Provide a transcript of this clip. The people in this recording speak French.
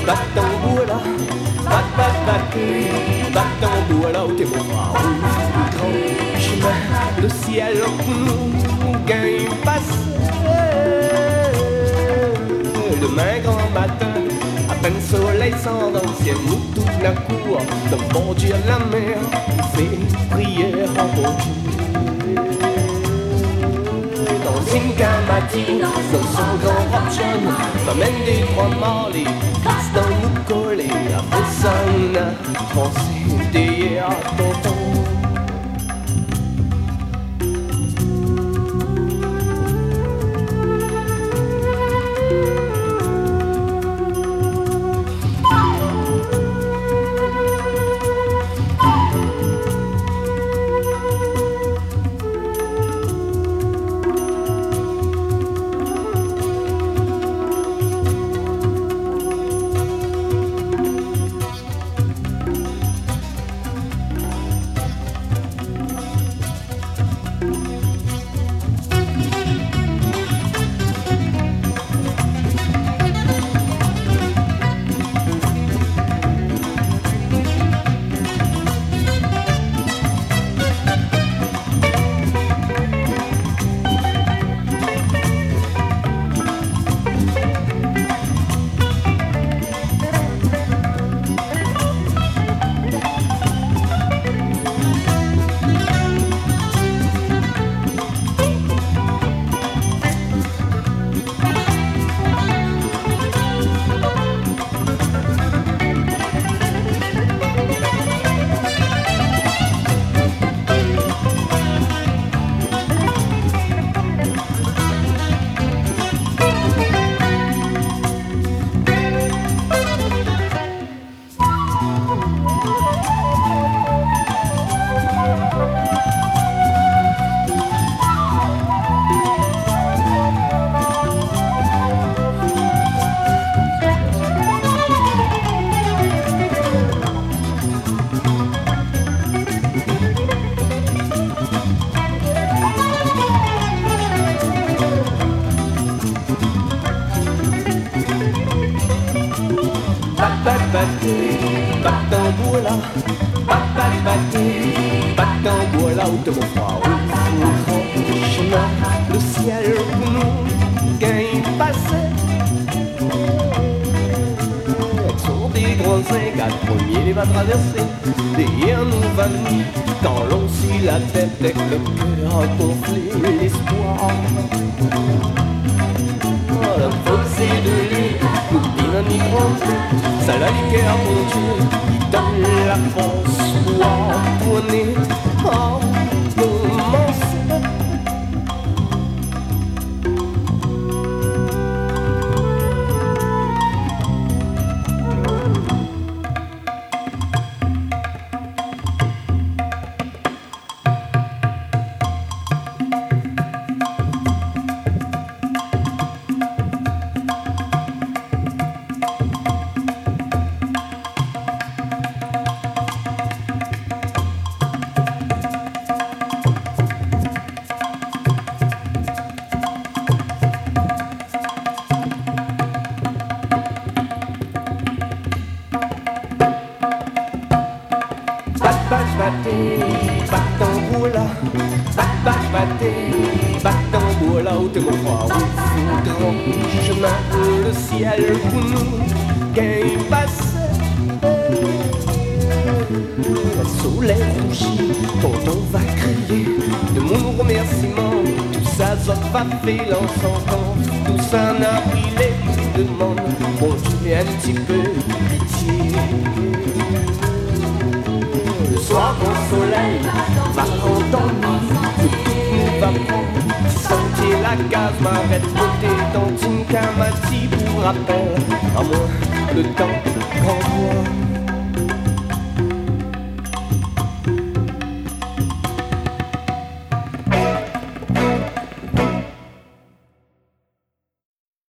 Batamboula, batamboula, où t'es mon frère, grand chemin, le ciel pour nous gagne passer. Demain grand matin, à peine soleil sans dans le ciel, nous tout la cour, de bon Dieu la mer, on fait prière en bon Dieu. Dans une camati, dans son grand robe jaune, m'amène des trois morts, les fils dans nous coller, après ça on a pensé d'hier à tonton. Batamboula, où te mon frère, au grand chemin, le ciel pour nous gagne passer. Sur des grands zincs, premier les va traverser, derrière nous va nous, quand l'on suit la tête avec le cœur gonflé, l'espoir. Le fossé de l'île, nous dîne ni ça la liqueur mon Dieu, il donne la force pour entourner en commencer. Batamboula, où t'es mon frère, au grand chemin, le ciel pour nous gagne passer. Le soleil rougit quand on va crier de mon remerciement, tout ça va faire l'ensemble, tout ça n'a pris les demandes, bon Dieu un petit peu pitié. Le soir quand le soleil va endormir, nous va prendre, sentir la gaz m'arrête côté dans une camati pour rappel, à moi le temps